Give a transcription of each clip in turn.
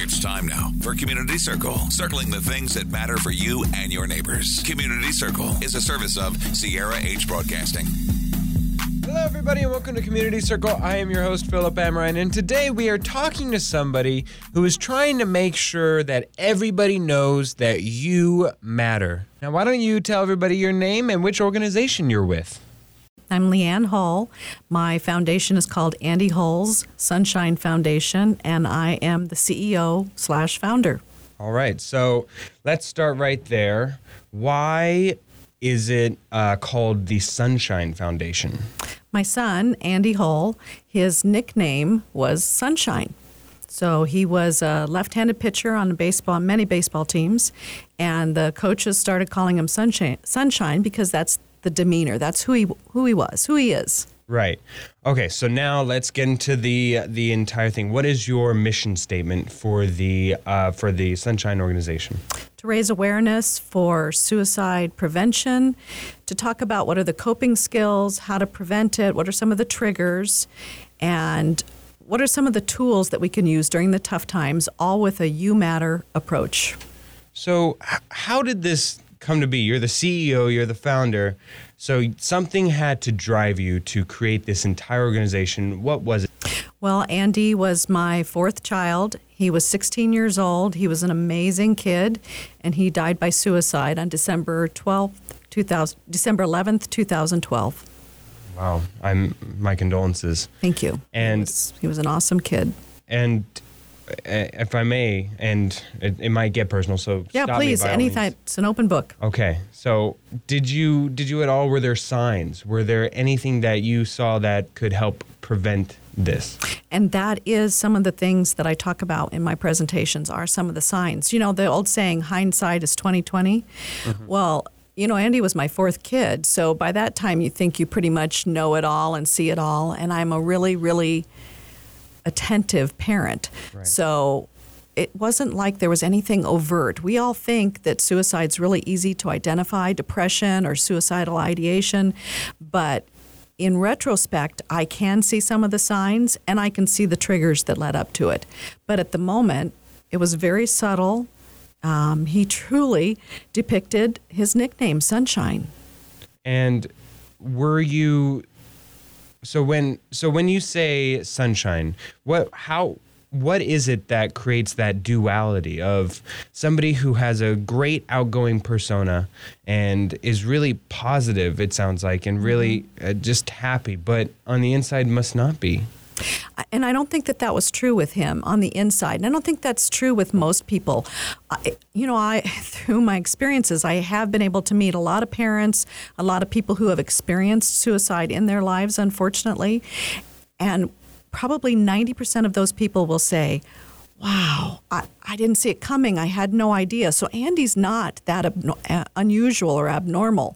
It's time now for Community Circle, circling the things that matter for you and your neighbors. Community Circle is a service of Sierra H Broadcasting. Hello, everybody, and welcome to Community Circle. I am your host, Philip Amrine, and today we are talking to somebody who is trying to make sure that everybody knows that you matter. Now, why don't you tell everybody your name and which organization you're with? I'm Leanne Hull. My foundation is called Andy Hull's Sunshine Foundation, and I am the CEO/founder. All right, so let's start right there. Why is it called the Sunshine Foundation? My son, Andy Hull, his nickname was Sunshine. So he was a left-handed pitcher on many baseball teams, and the coaches started calling him Sunshine because that's the demeanor. That's who he is. Right. Okay, so now let's get into the entire thing. What is your mission statement for the Sunshine organization? To raise awareness for suicide prevention, to talk about what are the coping skills, how to prevent it, what are some of the triggers, and what are some of the tools that we can use during the tough times, all with a You Matter approach. So how did this come to be? You're the CEO, you're the founder, so something had to drive you to create this entire organization. What was it? Well, Andy was my fourth child. He was 16 years old. He was an amazing kid, and he died by suicide on December 11th, 2012. Wow. My condolences. Thank you. And he was an awesome kid. And if I may, and it might get personal, so yeah, stop please, me by all anything. means. It's an open book. Okay, so did you at all? Were there signs? Were there anything that you saw that could help prevent this? And that is some of the things that I talk about in my presentations. Are some of the signs. You know, the old saying, "Hindsight is 20/20." Mm-hmm. Well, you know, Andy was my fourth kid, so by that time you think you pretty much know it all and see it all. And I'm a really, really attentive parent. Right. So it wasn't like there was anything overt. We all think that suicide's really easy to identify, depression or suicidal ideation, but in retrospect, I can see some of the signs and I can see the triggers that led up to it. But at the moment, it was very subtle. He truly depicted his nickname, Sunshine. And were you... So when you say sunshine, what is it that creates that duality of somebody who has a great outgoing persona and is really positive, it sounds like, and really just happy, but on the inside must not be? And I don't think that was true with him on the inside. And I don't think that's true with most people. Through my experiences, I have been able to meet a lot of parents, a lot of people who have experienced suicide in their lives, unfortunately. And probably 90% of those people will say, wow, I didn't see it coming. I had no idea. So Andy's not that unusual or abnormal.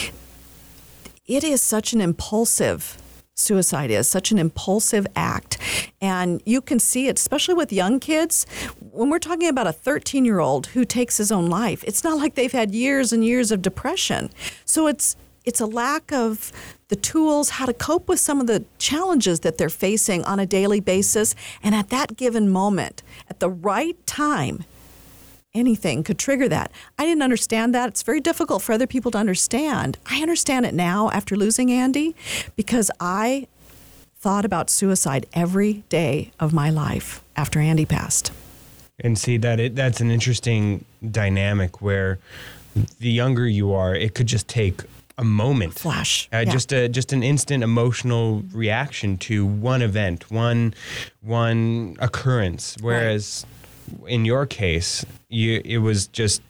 It is such an impulsive suicide is such an impulsive act. And you can see it, especially with young kids. When we're talking about a 13-year-old who takes his own life, it's not like they've had years and years of depression. So it's a lack of the tools, how to cope with some of the challenges that they're facing on a daily basis. And at that given moment, at the right time, anything could trigger that. I didn't understand that. It's very difficult for other people to understand. I understand it now after losing Andy because I thought about suicide every day of my life after Andy passed. And see, that's an interesting dynamic where the younger you are, it could just take a moment. Flash. Just an instant emotional reaction to one event, one occurrence. Whereas in your case, it was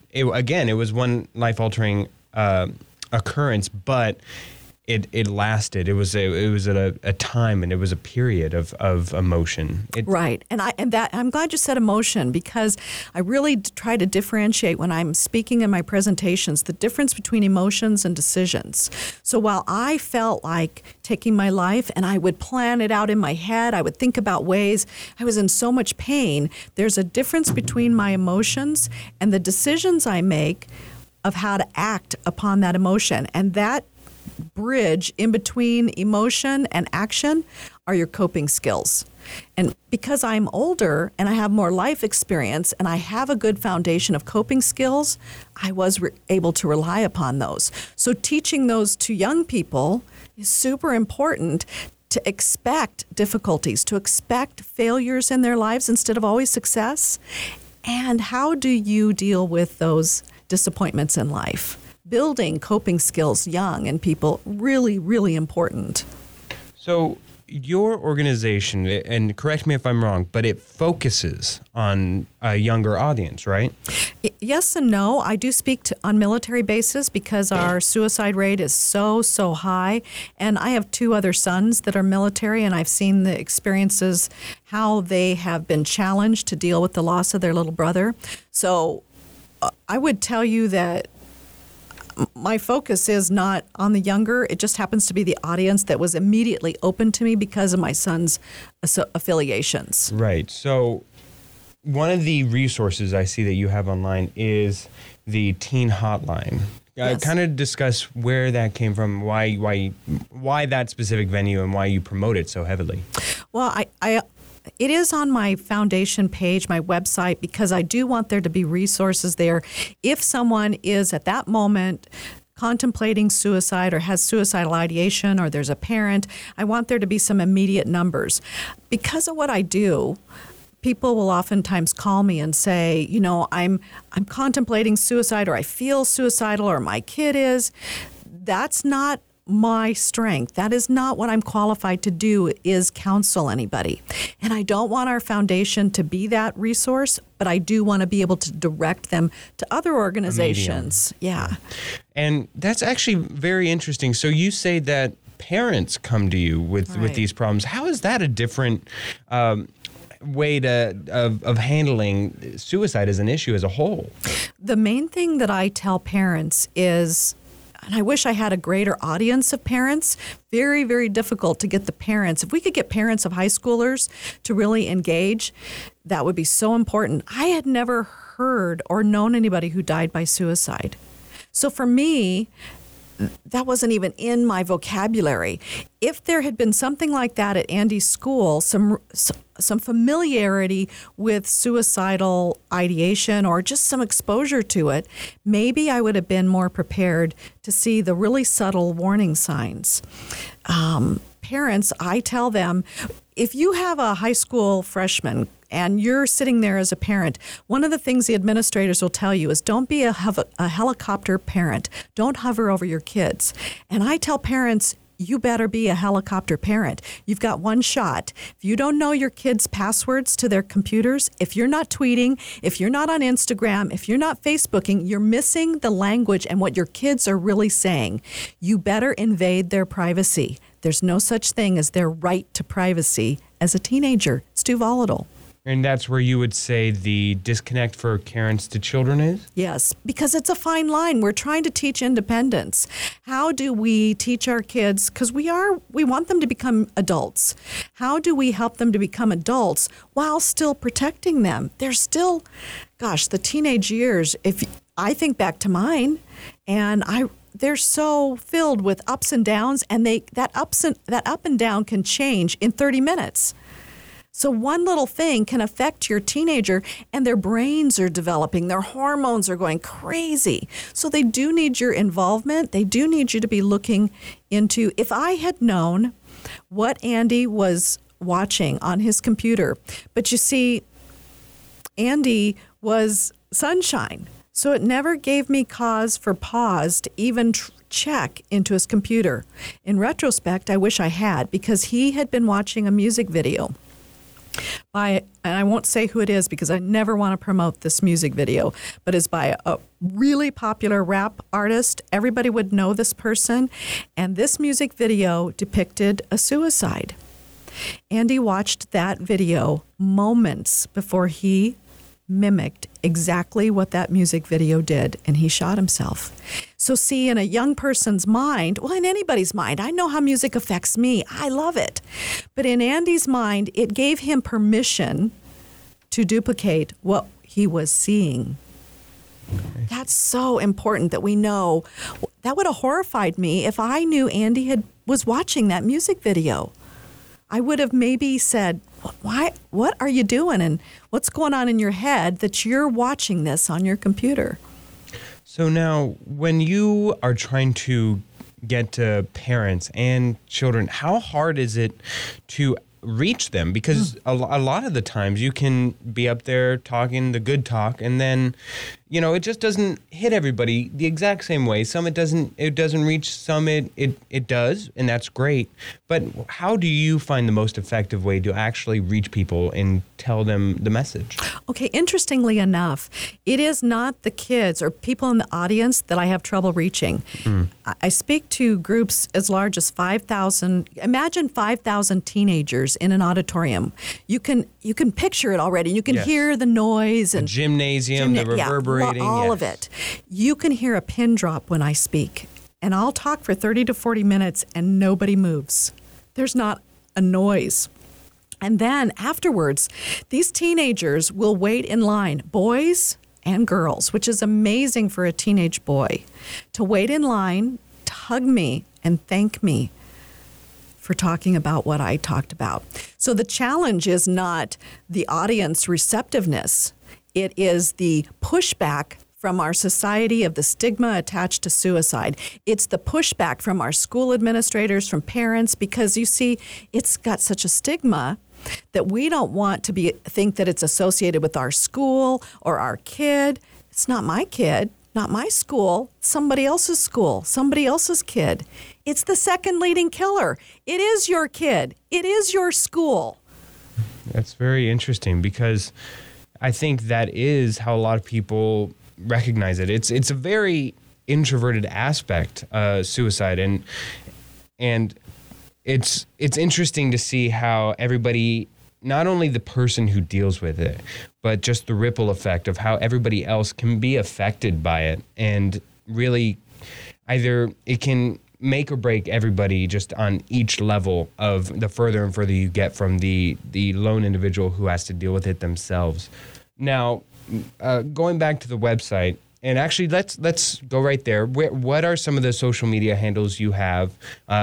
one life-altering occurrence, but it lasted. It was at a time, and it was a period of emotion. Right, and I'm glad you said emotion because I really try to differentiate when I'm speaking in my presentations the difference between emotions and decisions. So while I felt like taking my life and I would plan it out in my head, I would think about ways, I was in so much pain. There's a difference between my emotions and the decisions I make of how to act upon that emotion, and that bridge in between emotion and action are your coping skills. And because I'm older and I have more life experience and I have a good foundation of coping skills, I was able to rely upon those. So teaching those to young people is super important, to expect difficulties, to expect failures in their lives instead of always success. And how do you deal with those disappointments in life? Building coping skills young and people, really, really important. So your organization, and correct me if I'm wrong, but it focuses on a younger audience, right? Yes and no. I do speak on military bases because our suicide rate is so high. And I have 2 other sons that are military, and I've seen the experiences, how they have been challenged to deal with the loss of their little brother. So I would tell you that my focus is not on the younger. It just happens to be the audience that was immediately open to me because of my son's affiliations. Right. So one of the resources I see that you have online is the Teen Hotline. Yes. Kind of discuss where that came from, why that specific venue, and why you promote it so heavily. Well, it is on my foundation page, my website, because I do want there to be resources there. If someone is at that moment contemplating suicide or has suicidal ideation, or there's a parent, I want there to be some immediate numbers. Because of what I do, people will oftentimes call me and say, I'm contemplating suicide, or I feel suicidal, or my kid is. That's not my strength. That is not what I'm qualified to do, is counsel anybody. And I don't want our foundation to be that resource, but I do want to be able to direct them to other organizations. Yeah. And that's actually very interesting. So you say that parents come to you with these problems. How is that a different way of handling suicide as an issue as a whole? The main thing that I tell parents is, and I wish I had a greater audience of parents. Very, very difficult to get the parents. If we could get parents of high schoolers to really engage, that would be so important. I had never heard or known anybody who died by suicide. So for me, that wasn't even in my vocabulary. If there had been something like that at Andy's school, some familiarity with suicidal ideation or just some exposure to it, maybe I would have been more prepared to see the really subtle warning signs. Parents, I tell them, if you have a high school freshman and you're sitting there as a parent, one of the things the administrators will tell you is don't be a helicopter parent. Don't hover over your kids. And I tell parents, you better be a helicopter parent. You've got one shot. If you don't know your kids' passwords to their computers, if you're not tweeting, if you're not on Instagram, if you're not Facebooking, you're missing the language and what your kids are really saying. You better invade their privacy. There's no such thing as their right to privacy as a teenager. It's too volatile. And that's where you would say the disconnect for parents to children is? Yes, because it's a fine line. We're trying to teach independence. How do we teach our kids? Because we want them to become adults. How do we help them to become adults while still protecting them? They're still, the teenage years. If I think back to mine, and they're so filled with ups and downs, and that up and down can change in 30 minutes. So one little thing can affect your teenager, and their brains are developing. Their hormones are going crazy. So they do need your involvement. They do need you to be looking into, if I had known what Andy was watching on his computer. But you see, Andy was sunshine. So it never gave me cause for pause to even check into his computer. In retrospect, I wish I had, because he had been watching a music video and I won't say who it is because I never want to promote this music video, but it's by a really popular rap artist. Everybody would know this person. And this music video depicted a suicide. Andy watched that video moments before he mimicked exactly what that music video did, and he shot himself. So see, in a young person's mind, well, in anybody's mind, I know how music affects me. I love it. But in Andy's mind, it gave him permission to duplicate what he was seeing. That's so important that we know that would have horrified me if I knew Andy was watching that music video. I would have maybe said, "Why? What are you doing? And what's going on in your head that you're watching this on your computer?" So now, when you are trying to get to parents and children, how hard is it to reach them? Because a lot of the times you can be up there talking the good talk, and then, it just doesn't hit everybody the exact same way. Some it doesn't reach, some it does, and that's great. But how do you find the most effective way to actually reach people and tell them the message? Okay, interestingly enough, it is not the kids or people in the audience that I have trouble reaching. I speak to groups as large as 5,000. Imagine 5,000 teenagers in an auditorium. You can picture it already. You can hear the noise and the gymnasium, the reverberating, all of it. You can hear a pin drop when I speak, and I'll talk for 30 to 40 minutes and nobody moves. There's not a noise. And then afterwards, these teenagers will wait in line, boys and girls, which is amazing for a teenage boy, to wait in line, to hug me and thank me for talking about what I talked about. So the challenge is not the audience receptiveness. It is the pushback from our society of the stigma attached to suicide. It's the pushback from our school administrators, from parents, because you see, it's got such a stigma that we don't want to think that it's associated with our school or our kid. It's not my kid, not my school, somebody else's school, somebody else's kid. It's the second leading killer. It is your kid. It is your school. That's very interesting, because I think that is how a lot of people recognize it. It's a very introverted aspect, suicide, and it's interesting to see how everybody, not only the person who deals with it, but just the ripple effect of how everybody else can be affected by it, and really either it can make or break everybody just on each level of the further and further you get from the lone individual who has to deal with it themselves. Now, going back to the website, and actually let's go right there. What are some of the social media handles you have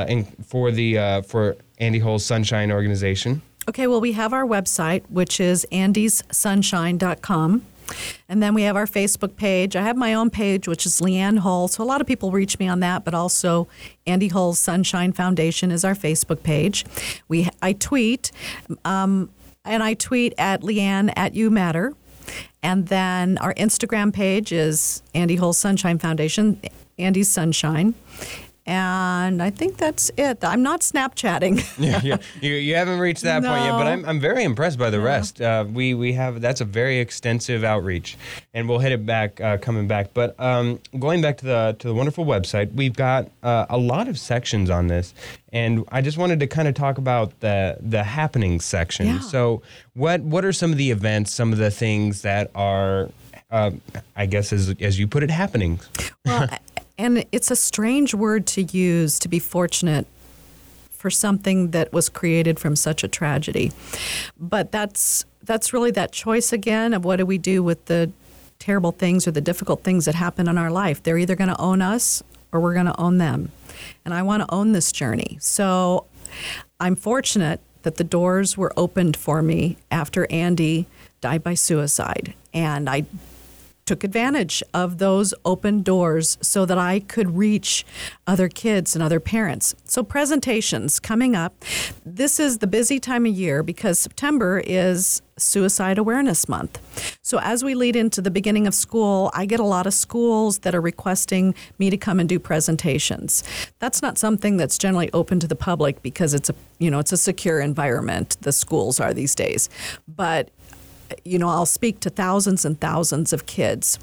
for Andy Hull's Sunshine organization? Okay, well, we have our website, which is andyssunshine.com. And then we have our Facebook page. I have my own page, which is Leanne Hull. So a lot of people reach me on that, but also Andy Hull's Sunshine Foundation is our Facebook page. I tweet, and I tweet at Leanne at You Matter. And then our Instagram page is Andy Hull Sunshine Foundation, Andy's Sunshine. And I think that's it. I'm not Snapchatting. Yeah. You haven't reached that point yet, but I'm very impressed by the rest. We have, that's a very extensive outreach, and we'll hit it back coming back. But going back to the wonderful website, we've got a lot of sections on this, and I just wanted to kind of talk about the happenings section. Yeah. So what are some of the events, some of the things that are, I guess as you put it, happenings? Well. And it's a strange word to use, to be fortunate for something that was created from such a tragedy. But that's really that choice again of what do we do with the terrible things or the difficult things that happen in our life. They're either going to own us or we're going to own them. And I want to own this journey. So I'm fortunate that the doors were opened for me after Andy died by suicide. And I took advantage of those open doors so that I could reach other kids and other parents. So presentations coming up. This is the busy time of year because September is Suicide Awareness Month. So as we lead into the beginning of school, I get a lot of schools that are requesting me to come and do presentations. That's not something that's generally open to the public because it's a secure environment. The schools are these days. But I'll speak to thousands and thousands of kids.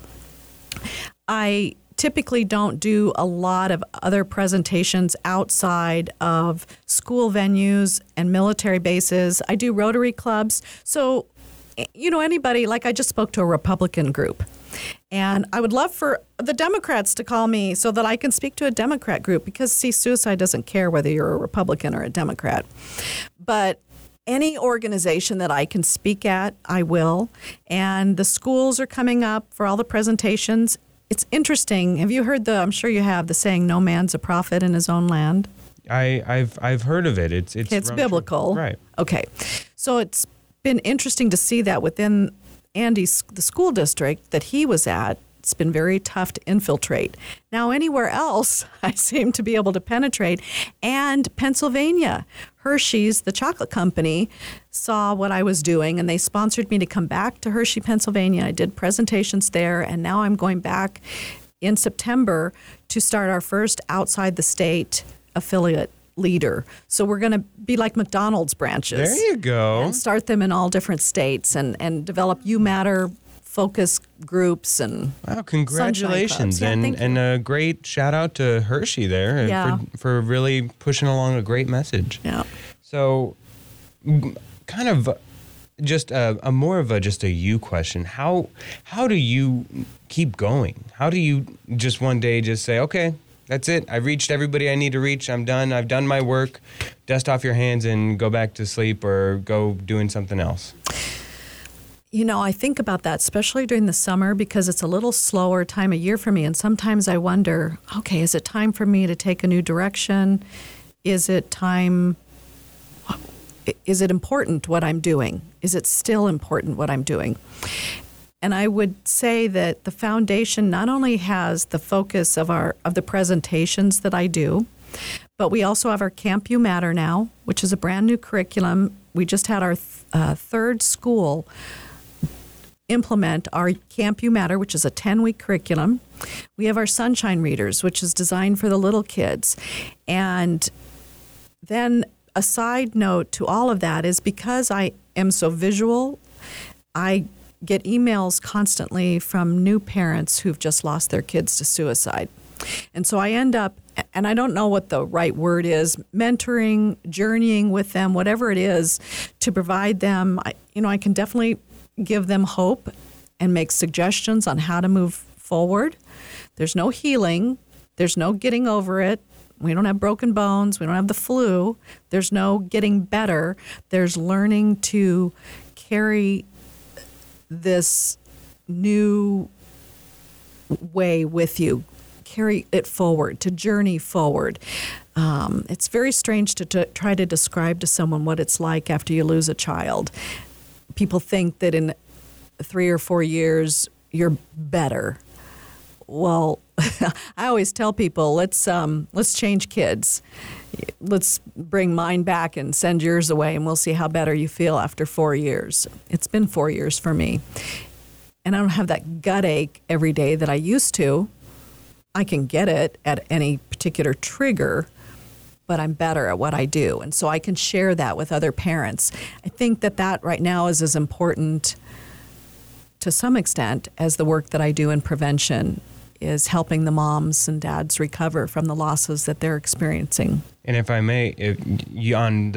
I typically don't do a lot of other presentations outside of school venues and military bases. I do Rotary clubs. So, anybody, like I just spoke to a Republican group. And I would love for the Democrats to call me so that I can speak to a Democrat group because, see, suicide doesn't care whether you're a Republican or a Democrat. But any organization that I can speak at, I will. And the schools are coming up for all the presentations. it's interesting. Have you heard I'm sure you have, the saying, no man's a prophet in his own land? I've heard of it. It's biblical. Right. Okay. So it's been interesting to see that within the school district that he was at. It's been very tough to infiltrate. Now, anywhere else, I seem to be able to penetrate. And Pennsylvania, Hershey's, the chocolate company, saw what I was doing, and they sponsored me to come back to Hershey, Pennsylvania. I did presentations there, and now I'm going back in September to start our first outside the state affiliate leader. So we're going to be like McDonald's branches. There you go. And start them in all different states and develop You Matter focus groups and wow, congratulations. Yeah, and a great shout out to Hershey there for really pushing along a great message. Yeah. So kind of just a more of just a you question. How do you keep going? How do you just one day just say, okay, that's it. I've reached everybody I need to reach. I'm done. I've done my work. Dust off your hands and go back to sleep or go doing something else. I think about that, especially during the summer, because it's a little slower time of year for me. And sometimes I wonder, okay, is it time for me to take a new direction? Is it important what I'm doing? Is it still important what I'm doing? And I would say that the foundation not only has the focus of the presentations that I do, but we also have our Camp You Matter now, which is a brand new curriculum. We just had our third school implement our Camp You Matter, which is a 10-week curriculum. We have our Sunshine Readers, which is designed for the little kids. And then a side note to all of that is because I am so visual, I get emails constantly from new parents who've just lost their kids to suicide. And so I end up, and I don't know what the right word is, mentoring, journeying with them, whatever it is, to provide them. I can definitely give them hope and make suggestions on how to move forward. There's no healing. There's no getting over it. We don't have broken bones. We don't have the flu. There's no getting better. There's learning to carry this new way with you, carry it forward, to journey forward. It's very strange to try to describe to someone what it's like after you lose a child. People think that in 3 or 4 years you're better. Well, I always tell people, let's change kids. Let's bring mine back and send yours away, and we'll see how better you feel after 4 years. It's been 4 years for me. And I don't have that gut ache every day that I used to. I can get it at any particular trigger, but I'm better at what I do. And so I can share that with other parents. I think that right now is as important to some extent as the work that I do in prevention, is helping the moms and dads recover from the losses that they're experiencing. And if I may, on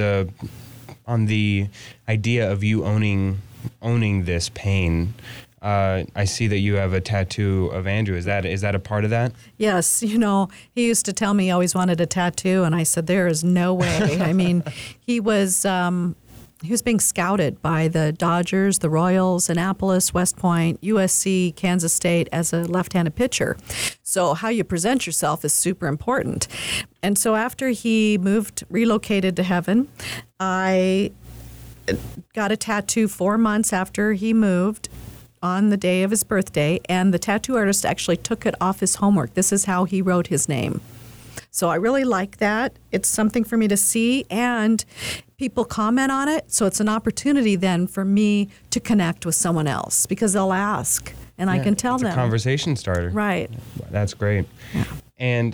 the idea of you owning this pain, I see that you have a tattoo of Andrew. Is that a part of that? Yes. He used to tell me he always wanted a tattoo, and I said, there is no way. I mean, he was being scouted by the Dodgers, the Royals, Annapolis, West Point, USC, Kansas State as a left-handed pitcher. So how you present yourself is super important. And so after he relocated to heaven, I got a tattoo 4 months after he moved, on the day of his birthday, and the tattoo artist actually took it off his homework. This is how he wrote his name. So I really like that. It's something for me to see, and people comment on it. So it's an opportunity then for me to connect with someone else, because they'll ask, and I can tell them. It's a conversation starter. Right. That's great. Yeah. And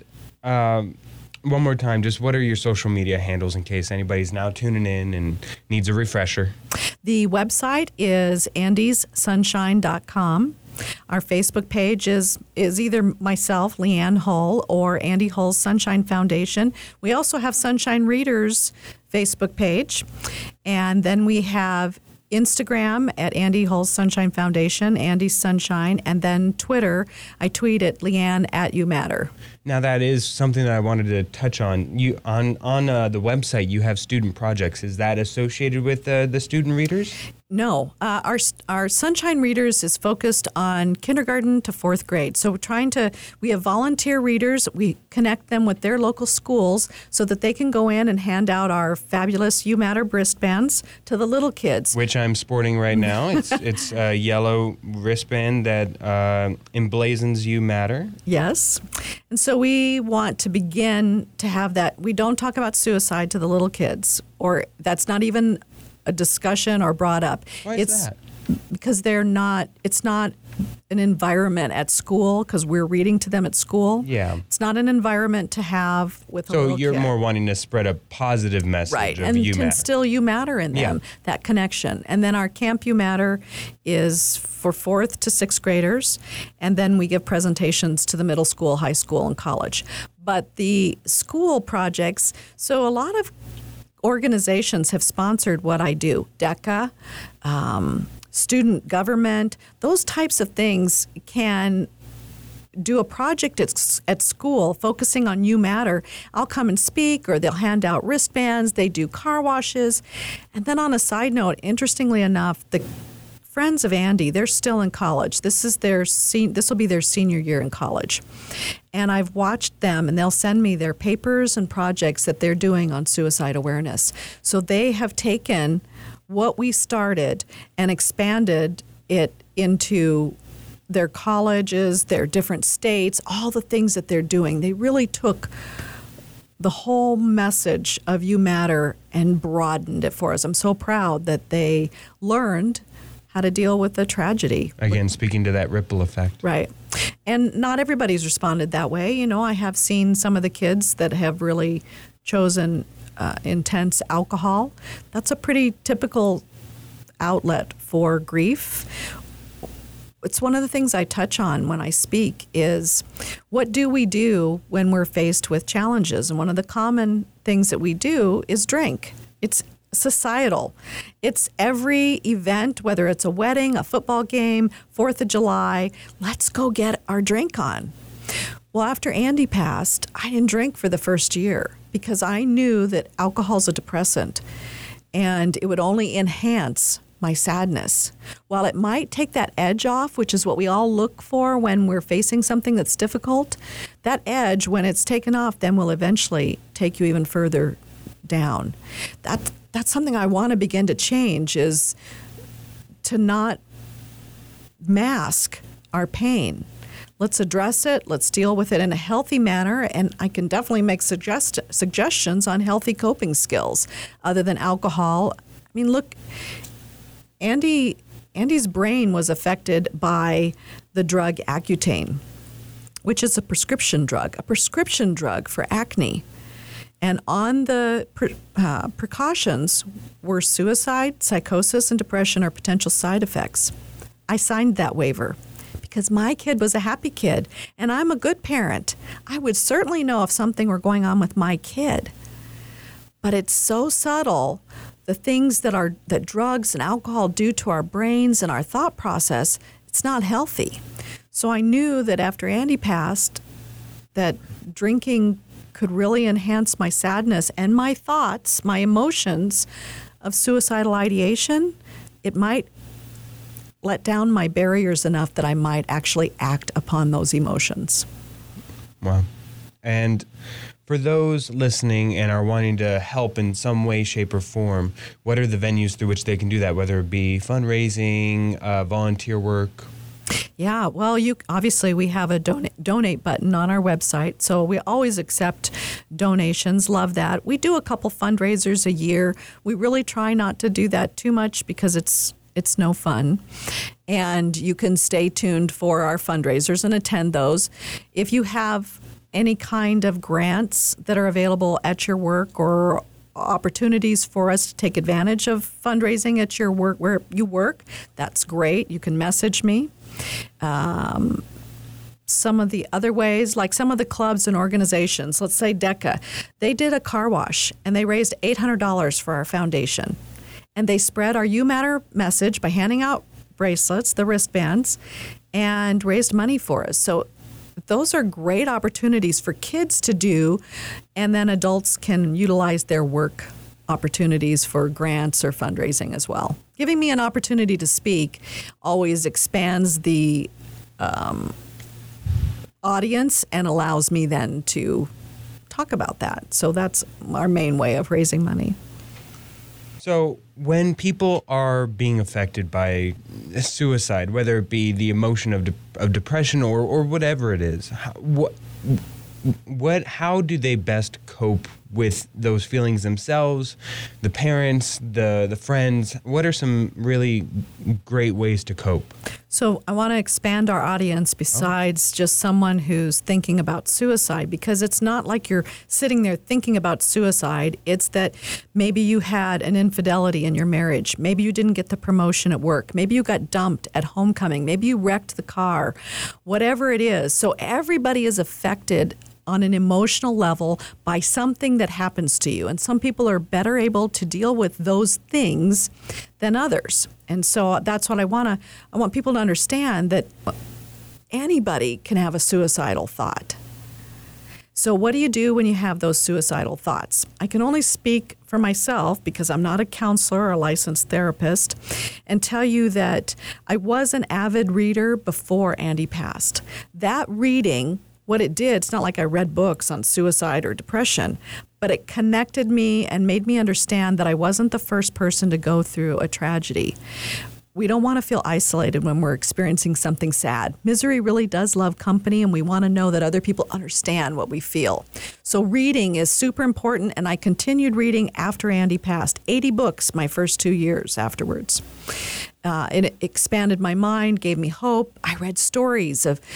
one more time, just what are your social media handles in case anybody's now tuning in and needs a refresher? The website is andyssunshine.com. Our Facebook page is either myself, Leanne Hull, or Andy Hull's Sunshine Foundation. We also have Sunshine Readers Facebook page. And then we have Instagram at Andy Hull's Sunshine Foundation, Andy's Sunshine, and then Twitter. I tweet at Leanne at You Matter. Now that is something that I wanted to touch on. You on the website you have student projects. Is that associated with the student readers? No, our Sunshine Readers is focused on kindergarten to 4th grade. So we have volunteer readers. We connect them with their local schools so that they can go in and hand out our fabulous You Matter wristbands to the little kids. Which I'm sporting right now. It's a yellow wristband that emblazons You Matter. Yes. And so we want to begin to have that. We don't talk about suicide to the little kids, or that's not even a discussion or brought up. Why is that? Because it's not an environment at school, because we're reading to them at school. Yeah. It's not an environment to have with a little So you're kid. more wanting to spread a positive message Right, of and You to Matter. instill You Matter in them, that connection. And then our Camp You Matter is for 4th to 6th graders, and then we give presentations to the middle school, high school, and college. But the school projects, so a lot of organizations have sponsored what I do. DECA, student government, those types of things can do a project at school focusing on You Matter. I'll come and speak, or they'll hand out wristbands. They do car washes. And then on a side note, interestingly enough, the friends of Andy, they're still in college. This will be their senior year in college. And I've watched them, and they'll send me their papers and projects that they're doing on suicide awareness. So they have taken what we started and expanded it into their colleges, their different states, all the things that they're doing. They really took the whole message of You Matter and broadened it for us. I'm so proud that they learned how to deal with the tragedy. Again, speaking to that ripple effect. Right. And not everybody's responded that way. You know, I have seen some of the kids that have really chosen intense alcohol. That's a pretty typical outlet for grief. It's one of the things I touch on when I speak is, what do we do when we're faced with challenges? And one of the common things that we do is drink. It's societal. It's every event, whether it's a wedding, a football game, 4th of July, let's go get our drink on. Well, after Andy passed, I didn't drink for the first year because I knew that alcohol's a depressant and it would only enhance my sadness. While it might take that edge off, which is what we all look for when we're facing something that's difficult, that edge, when it's taken off, then will eventually take you even further down. That's something I want to begin to change, is to not mask our pain. Let's address it. Let's deal with it in a healthy manner. And I can definitely make suggestions on healthy coping skills other than alcohol. I mean, look, Andy's brain was affected by the drug Accutane, which is a prescription drug for acne. And on the precautions were suicide, psychosis, and depression are potential side effects. I signed that waiver because my kid was a happy kid, and I'm a good parent. I would certainly know if something were going on with my kid. But it's so subtle, the things that drugs and alcohol do to our brains and our thought process, it's not healthy. So I knew that after Andy passed, that drinking could really enhance my sadness and my thoughts, my emotions of suicidal ideation. It might let down my barriers enough that I might actually act upon those emotions. Wow. And for those listening and are wanting to help in some way, shape, or form, what are the venues through which they can do that, whether it be fundraising, volunteer work? Yeah, well, obviously we have a donate button on our website, so we always accept donations. Love that. We do a couple fundraisers a year. We really try not to do that too much because it's no fun. And you can stay tuned for our fundraisers and attend those. If you have any kind of grants that are available at your work or opportunities for us to take advantage of fundraising at your work, where you work, that's great. You can message me. Some of the other ways, like some of the clubs and organizations, let's say DECA, they did a car wash and they raised $800 for our foundation. And they spread our You Matter message by handing out bracelets, the wristbands, and raised money for us. So those are great opportunities for kids to do, and then adults can utilize their work opportunities for grants or fundraising as well. Giving me an opportunity to speak always expands the audience and allows me then to talk about that. So that's our main way of raising money. So when people are being affected by suicide, whether it be the emotion of depression or whatever it is, how do they best cope with those feelings themselves, the parents, the friends? What are some really great ways to cope? So I want to expand our audience besides just someone who's thinking about suicide, because it's not like you're sitting there thinking about suicide. It's that maybe you had an infidelity in your marriage. Maybe you didn't get the promotion at work. Maybe you got dumped at homecoming. Maybe you wrecked the car. Whatever it is. So everybody is affected on an emotional level by something that happens to you. And some people are better able to deal with those things than others. And so that's what I want people to understand, that anybody can have a suicidal thought. So what do you do when you have those suicidal thoughts? I can only speak for myself because I'm not a counselor or a licensed therapist, and tell you that I was an avid reader before Andy passed. That reading, what it did, it's not like I read books on suicide or depression, but it connected me and made me understand that I wasn't the first person to go through a tragedy. We don't want to feel isolated when we're experiencing something sad. Misery really does love company, and we want to know that other people understand what we feel. So reading is super important, and I continued reading after Andy passed. 80 books my first 2 years afterwards. It expanded my mind, gave me hope. I read stories of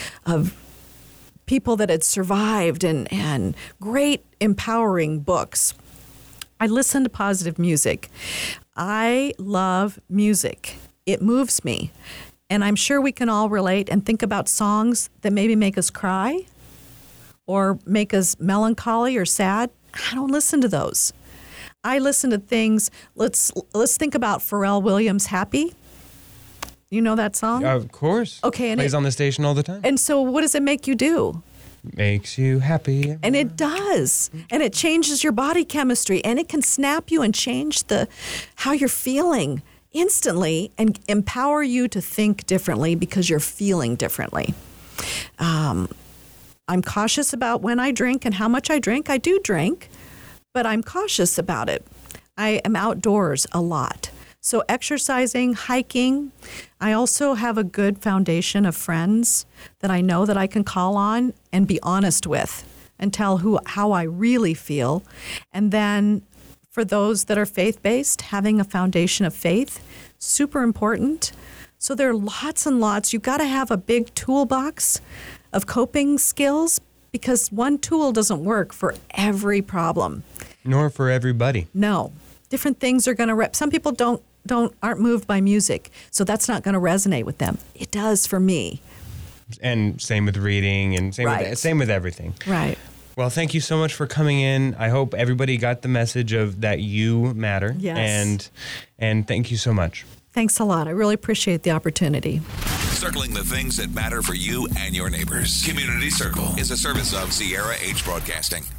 people that had survived and great empowering books. I listened to positive music. I love music. It moves me. And I'm sure we can all relate and think about songs that maybe make us cry or make us melancholy or sad. I don't listen to those. I listen to things. Let's think about Pharrell Williams' Happy. You know that song? Of course. Okay. And plays on the station all the time. And so what does it make you do? Makes you happy. And it does. And it changes your body chemistry, and it can snap you and change how you're feeling instantly and empower you to think differently because you're feeling differently. I'm cautious about when I drink and how much I drink. I do drink, but I'm cautious about it. I am outdoors a lot. So exercising, hiking. I also have a good foundation of friends that I know that I can call on and be honest with and tell how I really feel. And then for those that are faith-based, having a foundation of faith, super important. So there are lots and lots. You've got to have a big toolbox of coping skills, because one tool doesn't work for every problem. Nor for everybody. No. Different things are going to some people aren't moved by music, so that's not going to resonate with them. It does for me. And same with reading, and same with everything. Right. Well, thank you so much for coming in. I hope everybody got the message of that you matter. Yes. And thank you so much. Thanks a lot. I really appreciate the opportunity. Circling the things that matter for you and your neighbors. Community Circle is a service of Sierra H Broadcasting.